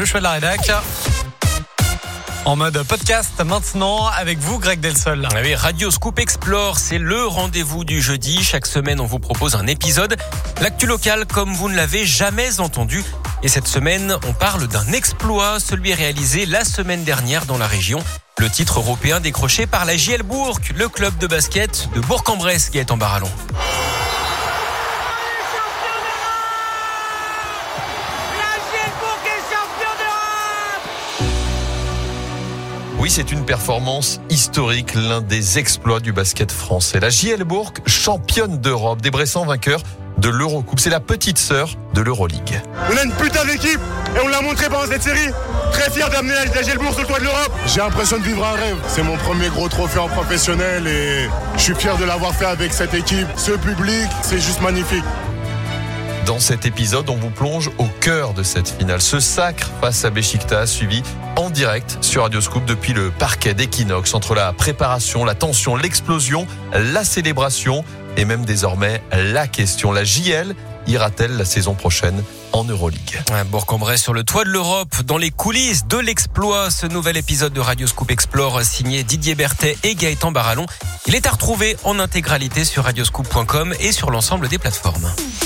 choix de la rédac. En mode podcast maintenant avec vous, Greg Delsol. Oui, Radio Scoop Explore, c'est le rendez-vous du jeudi. Chaque semaine, on vous propose un épisode. L'actu locale comme vous ne l'avez jamais entendu. Et cette semaine, on parle d'un exploit, celui réalisé la semaine dernière dans la région. Le titre européen décroché par la JL Bourg, le club de basket de Bourg-en-Bresse qui est en Barallon. Oui, c'est une performance historique, l'un des exploits du basket français. La JL Bourg, championne d'Europe, des Bressans vainqueurs de l'Eurocoupe. C'est la petite sœur de l'Euroleague. On a une putain d'équipe et on l'a montré pendant cette série. Très fier d'amener la JL Bourg sur le toit de l'Europe. J'ai l'impression de vivre un rêve. C'est mon premier gros trophée en professionnel et je suis fier de l'avoir fait avec cette équipe. Ce public, c'est juste magnifique. Dans cet épisode, on vous plonge au cœur de cette finale. Ce sacre face à Beşiktaş, suivi en direct sur Radio Scoop depuis le parquet d'Equinox. Entre la préparation, la tension, l'explosion, la célébration et même désormais la question. La JL ira-t-elle la saison prochaine en Euroleague? Bourg-en-Bresse sur le toit de l'Europe, dans les coulisses de l'exploit. Ce nouvel épisode de Radio Scoop Explore signé Didier Berthet et Gaëtan Barallon. Il est à retrouver en intégralité sur radioscoop.com et sur l'ensemble des plateformes.